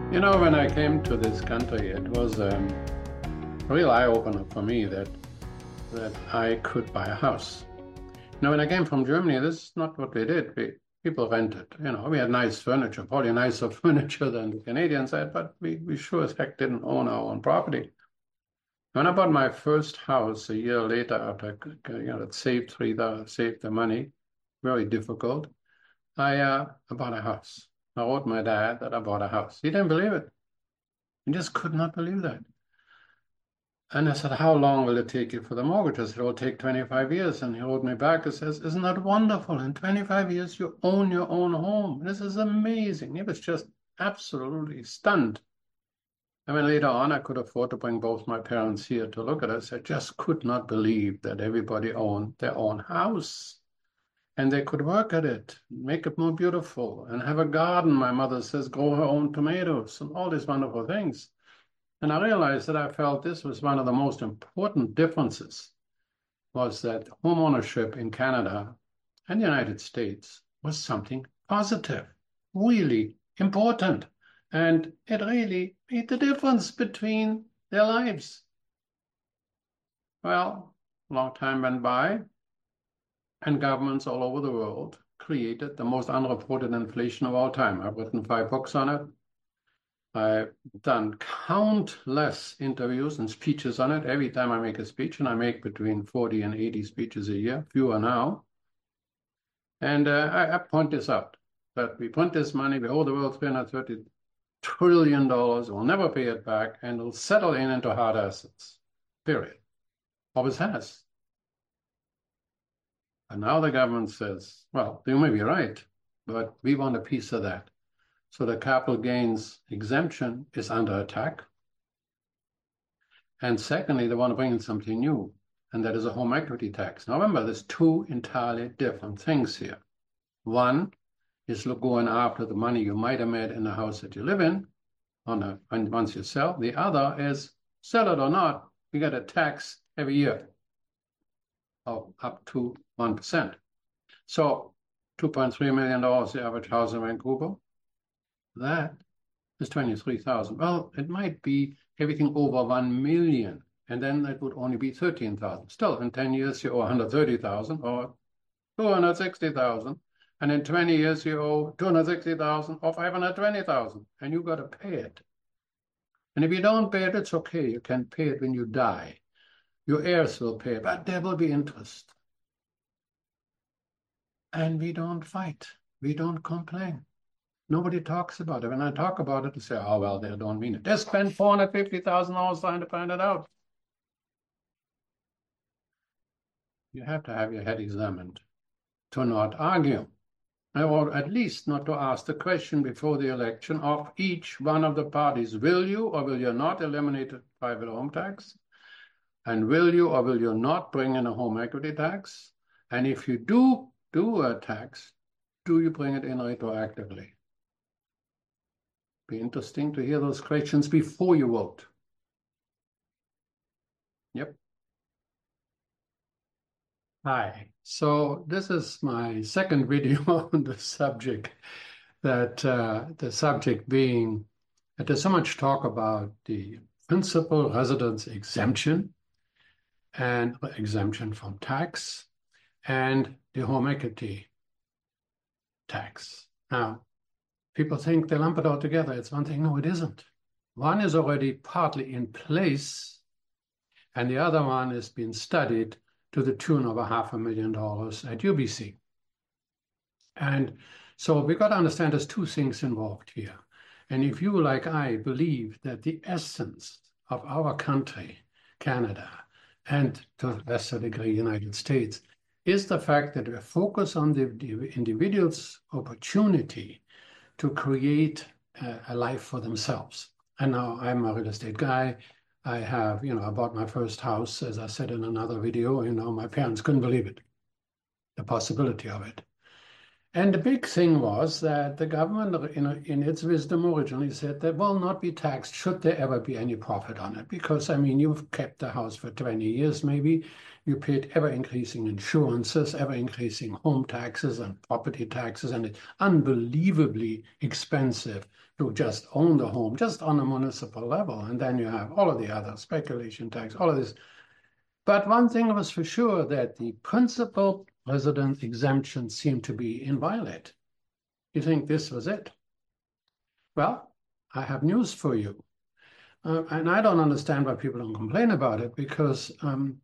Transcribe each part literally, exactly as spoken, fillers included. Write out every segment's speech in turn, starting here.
You know, when I came to this country, it was um, a real eye-opener for me that that I could buy a house. You know, when I came from Germany, this is not what we did. We people rented. You know, we had nice furniture, probably nicer furniture than the Canadians had, but we, we sure as heck didn't own our own property. When I bought my first house a year later, after I, you know, saved three, saved the money, very difficult. I uh, I bought a house. I wrote my dad that I bought a house. He didn't believe it. He just could not believe that. And I said, how long will it take you for the mortgage? I said, it'll take twenty-five years. And he wrote me back and says, isn't that wonderful? In twenty-five years, you own your own home. This is amazing. He was just absolutely stunned. I mean, later on, I could afford to bring both my parents here to look at us. I just could not believe that everybody owned their own house and they could work at it, make it more beautiful, and have a garden. My mother says, grow her own tomatoes and all these wonderful things. And I realized that I felt this was one of the most important differences, was that home ownership in Canada and the United States was something positive, really important. And it really made the difference between their lives. Well, a long time went by, and governments all over the world created the most unreported inflation of all time. I've written five books on it. I've done countless interviews and speeches on it. Every time I make a speech, and I make between forty and eighty speeches a year, fewer now. And uh, I, I point this out, that we print this money, we owe the world three hundred thirty trillion dollars, we'll never pay it back, and it'll settle in into hard assets, period. Always has. And now the government says, well, you may be right, but we want a piece of that. So the capital gains exemption is under attack. And secondly, they want to bring in something new, and that is a home equity tax. Now remember, there's two entirely different things here. One is going after the money you might have made in the house that you live in on a, once you sell. The other is, sell it or not, you get a tax every year of up to one percent. So two point three million dollars the average house in Vancouver. That is twenty-three thousand. Well, it might be everything over one million, and then it would only be thirteen thousand. Still, in ten years, you owe one hundred thirty thousand or two hundred sixty thousand. And in twenty years, you owe two hundred sixty thousand or five hundred twenty thousand, and you got to pay it. And if you don't pay it, it's okay. You can pay it when you die. Your heirs will pay it, but there will be interest. And we don't fight. We don't complain. Nobody talks about it. When I talk about it, they say, oh, well, they don't mean it. They spend four hundred fifty thousand dollars trying to find it out. You have to have your head examined to not argue, or at least not to ask the question before the election of each one of the parties. Will you or will you not eliminate the private home tax? And will you or will you not bring in a home equity tax? And if you do do a tax, do you bring it in retroactively? Be interesting to hear those questions before you vote. Yep. Hi. So this is my second video on the subject, that uh, the subject being that there's so much talk about the principal residence exemption and exemption from tax and the home equity tax. Now, people think they lump it all together. It's one thing. No, it isn't. One is already partly in place, and the other one is being studied to the tune of a half a million dollars at U B C. And so we've got to understand there's two things involved here. And if you, like I, believe that the essence of our country, Canada, and to a lesser degree, United States, is the fact that we focus on the, the individual's opportunity to create a, a life for themselves. And now I'm a real estate guy. I have, you know, I bought my first house, as I said in another video, you know, my parents couldn't believe it, the possibility of it. And the big thing was that the government, in, in its wisdom, originally said there will not be taxed should there ever be any profit on it. Because, I mean, you've kept the house for twenty years, maybe. You paid ever increasing insurances, ever increasing home taxes and property taxes, and it's unbelievably expensive to just own the home, just on a municipal level. And then you have all of the other speculation tax, all of this. But one thing was for sure, that the principal resident exemption seemed to be inviolate. You think this was it? Well, I have news for you. Uh, and I don't understand why people don't complain about it, because um,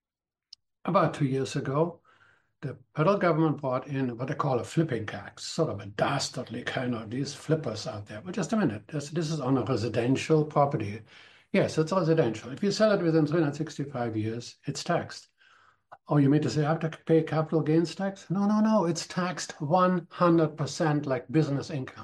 about two years ago, the federal government brought in what they call a flipping tax, sort of a dastardly kind of these flippers out there. But just a minute, this, this is on a residential property. Yes, it's residential. If you sell it within three hundred sixty-five years, it's taxed. Oh, you mean to say I have to pay capital gains tax? No, no, no. It's taxed one hundred percent like business income.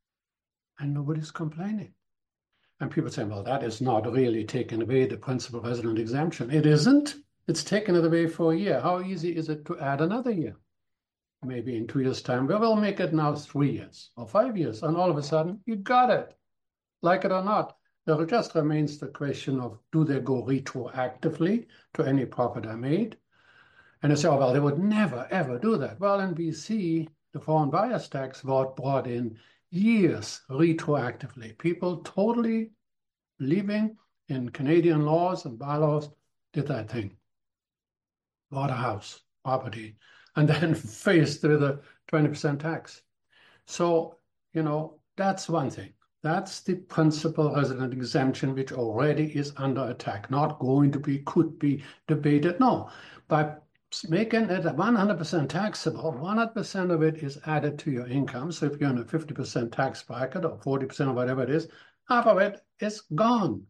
And nobody's complaining. And people say, well, that is not really taking away the principal resident exemption. It isn't. It's taken it away for a year. How easy is it to add another year? Maybe in two years' time, we will make it now three years or five years. And all of a sudden, you got it. Like it or not. There just remains the question of, do they go retroactively to any profit I made? And they say, oh, well, they would never, ever do that. Well, in B C, the foreign buyers tax was brought in years retroactively. People totally believing in Canadian laws and bylaws did that thing. Bought a house, property, and then faced with a twenty percent tax. So, you know, that's one thing. That's the principal resident exemption, which already is under attack, not going to be, could be debated. No, by making it one hundred percent taxable, one hundred percent of it is added to your income. So if you're in a fifty percent tax bracket or forty percent or whatever it is, half of it is gone.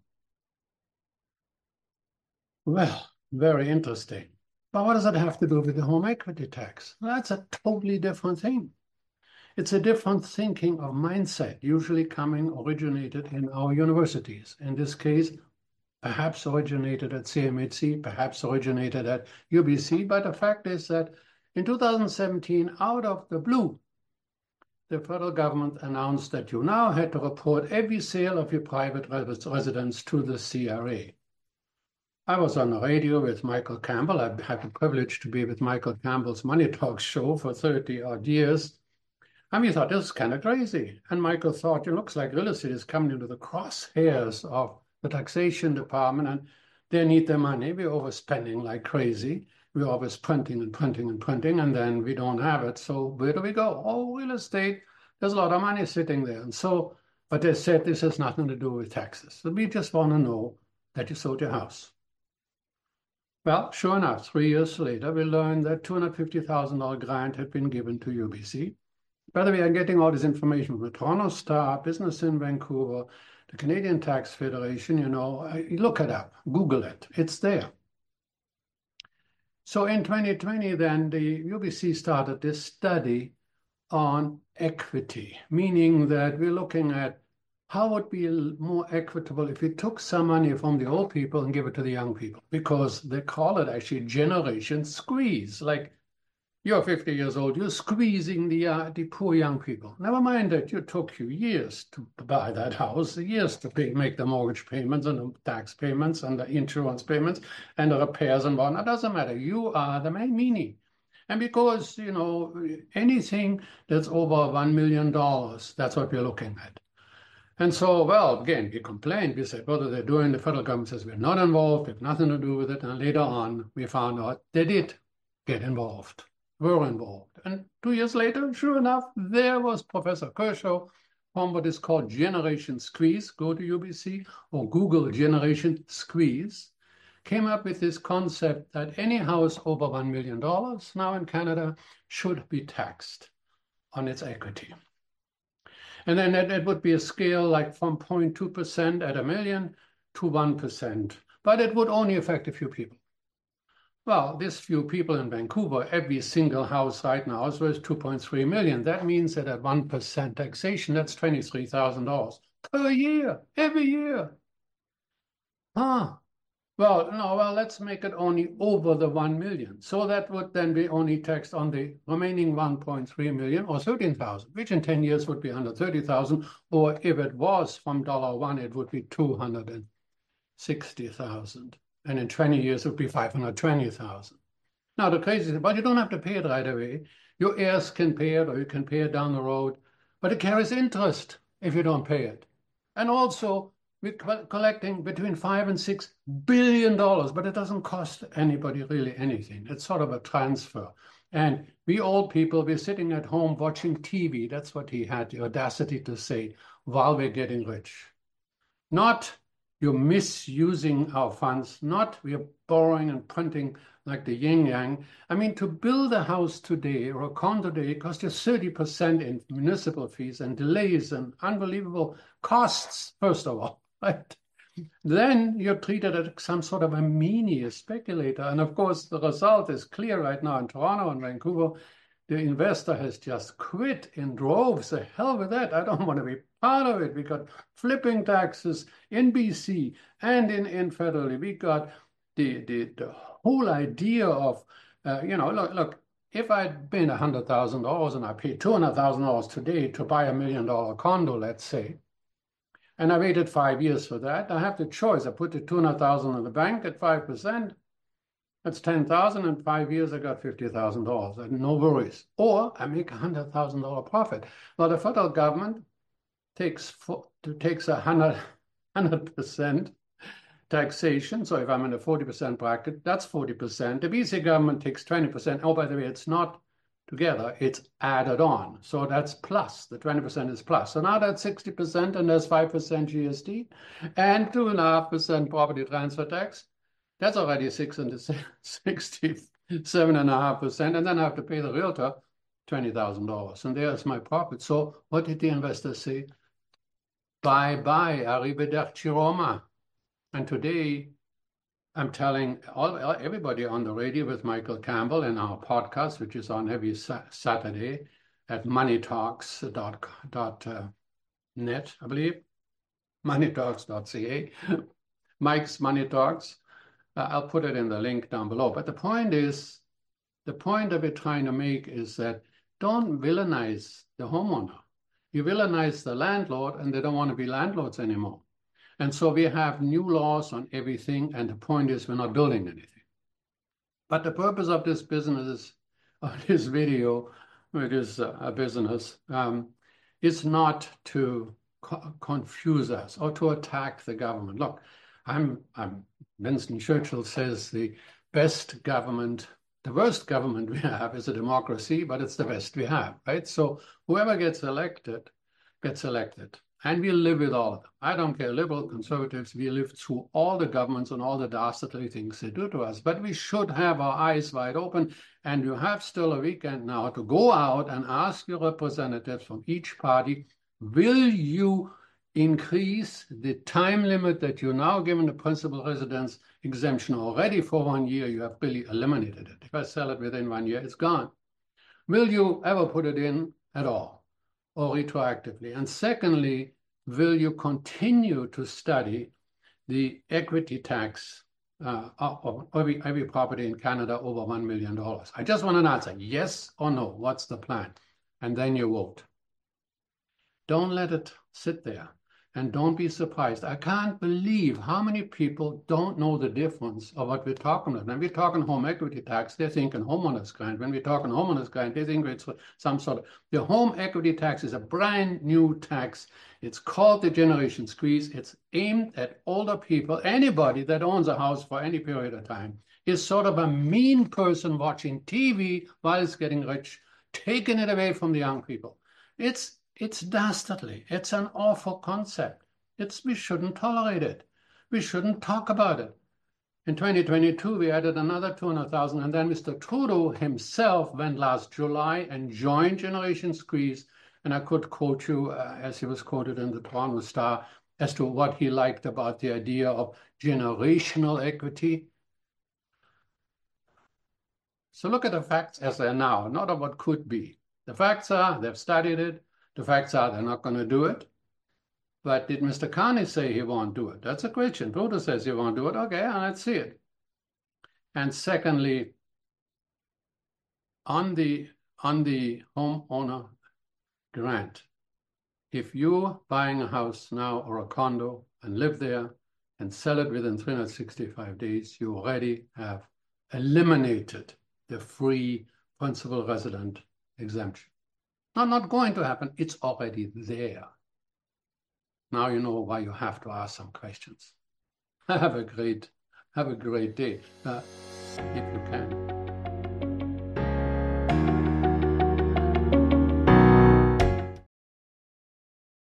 Well, very interesting. But what does it have to do with the home equity tax? That's a totally different thing. It's a different thinking of mindset, usually coming originated in our universities. In this case, perhaps originated at C M H C, perhaps originated at U B C. But the fact is that in two thousand seventeen, out of the blue, the federal government announced that you now had to report every sale of your private residence to the C R A. I was on the radio with Michael Campbell. I had the privilege to be with Michael Campbell's Money Talk show for thirty odd years. And we thought, this is kind of crazy. And Michael thought, it looks like real estate is coming into the crosshairs of the taxation department, and they need their money. We're overspending like crazy. We're always printing and printing and printing, and then we don't have it. So where do we go? Oh, real estate. There's a lot of money sitting there. And so, but they said this has nothing to do with taxes. So we just want to know that you sold your house. Well, sure enough, three years later, we learned that two hundred fifty thousand dollar grant had been given to U B C. By the way, I'm getting all this information from the Toronto Star, Business in Vancouver, the Canadian Tax Federation. You know, look it up, Google it, it's there. So in twenty twenty, then the U B C started this study on equity, meaning that we're looking at how would be more equitable if we took some money from the old people and give it to the young people, because they call it actually generation squeeze. Like, you're fifty years old, you're squeezing the, uh, the poor young people. Never mind that it took you years to buy that house, years to pay, make the mortgage payments and the tax payments and the insurance payments and the repairs and whatnot. It doesn't matter. You are the main meaning. And because, you know, anything that's over one million dollars, that's what we're looking at. And so, well, again, we complained. We said, what are they doing? The federal government says we're not involved, we have nothing to do with it. And later on, we found out they did get involved. Were involved. And two years later, sure enough, there was Professor Kershaw from what is called Generation Squeeze. Go to U B C or Google Generation Squeeze. Came up with this concept that any house over one million dollars now in Canada should be taxed on its equity. And then it, it would be a scale like from zero point two percent at a million to one percent. But it would only affect a few people. Well, this few people in Vancouver, every single house right now is worth two point three million. That means that at one percent taxation, that's twenty-three thousand dollars per year, every year. Ah, Well, no, well, let's make it only over the one million. So that would then be only taxed on the remaining one point three million or thirteen thousand, which in ten years would be one hundred thirty thousand. Or if it was from dollar one, it would be two hundred sixty thousand. And in twenty years, it would be five hundred twenty thousand. Now, the crazy thing, but you don't have to pay it right away. Your heirs can pay it or you can pay it down the road, but it carries interest if you don't pay it. And also, we're collecting between five and six billion dollars, but it doesn't cost anybody really anything. It's sort of a transfer. And we old people, we're sitting at home watching T V. That's what he had the audacity to say while we're getting rich. Not you're misusing our funds, not we're borrowing and printing like the yin yang. I mean, to build a house today or a condo today costs you thirty percent in municipal fees and delays and unbelievable costs, first of all, right? Then you're treated as some sort of a meanie, a speculator. And of course, the result is clear right now in Toronto and Vancouver. The investor has just quit in droves. The hell with that. I don't want to be part of it. We got flipping taxes in B C and in, in federally. We got the, the, the whole idea of, uh, you know, look, look, if I'd been one hundred thousand dollars and I paid two hundred thousand dollars today to buy a million dollar condo, let's say, and I waited five years for that, I have the choice. I put the two hundred thousand dollars in the bank at five percent. That's ten thousand dollars. In five years, I got fifty thousand dollars. No worries. Or I make a one hundred thousand dollars profit. Well, the federal government takes takes a one hundred percent taxation. So if I'm in the forty percent bracket, that's forty percent. The B C government takes twenty percent. Oh, by the way, it's not together. It's added on. So that's plus. The twenty percent is plus. So now that's sixty percent, and there's five percent G S T and two point five percent property transfer tax. That's already six and sixty-seven and a half percent, and then I have to pay the realtor twenty thousand dollars, and there's my profit. So what did the investors say? Bye bye, arrivederci Roma. And today, I'm telling all everybody on the radio with Michael Campbell in our podcast, which is on every Saturday at money talks dot net, I believe, money talks dot c a, Mike's Money Talks. Uh, I'll put it in the link down below. But the point is, the point that we're trying to make is that don't villainize the homeowner. You villainize the landlord, and they don't want to be landlords anymore. And so we have new laws on everything, and the point is we're not building anything. But the purpose of this business, of this video, which is a business, um, is not to co confuse us or to attack the government. Look, I'm, I'm, Winston Churchill says the best government, the worst government we have is a democracy, but it's the best we have, right? So whoever gets elected, gets elected. And we live with all of them. I don't care, liberal, conservatives, we live through all the governments and all the dastardly things they do to us. But we should have our eyes wide open. And you have still a weekend now to go out and ask your representatives from each party, will you increase the time limit that you're now given the principal residence exemption already for one year? You have really eliminated it. If I sell it within one year, it's gone. Will you ever put it in at all or retroactively? And secondly, will you continue to study the equity tax uh, of every, every property in Canada over one million dollars? I just want an answer, yes or no. What's the plan? And then you vote. Don't let it sit there. And don't be surprised. I can't believe how many people don't know the difference of what we're talking about. When we're talking home equity tax, they're thinking homeowners grant. When we're talking homeowners grant, they think it's some sort of... The home equity tax is a brand new tax. It's called the generation squeeze. It's aimed at older people. Anybody that owns a house for any period of time is sort of a mean person watching T V while it's getting rich, taking it away from the young people. It's It's dastardly. It's an awful concept. It's, we shouldn't tolerate it. We shouldn't talk about it. In twenty twenty-two, we added another two hundred thousand, and then Mister Trudeau himself went last July and joined Generation Squeeze, and I could quote you, uh, as he was quoted in the Toronto Star, as to what he liked about the idea of generational equity. So look at the facts as they're now, not of what could be. The facts are, they've studied it. The facts are they're not going to do it. But did Mister Carney say he won't do it? That's a question. Brutus says he won't do it. Okay, let's see it. And secondly, on the on the homeowner grant, if you're buying a house now or a condo and live there and sell it within three hundred sixty-five days, you already have eliminated the free principal resident exemption. Not, not going to happen. It's already there. Now you know why you have to ask some questions. Have a great, have a great day, uh, if you can.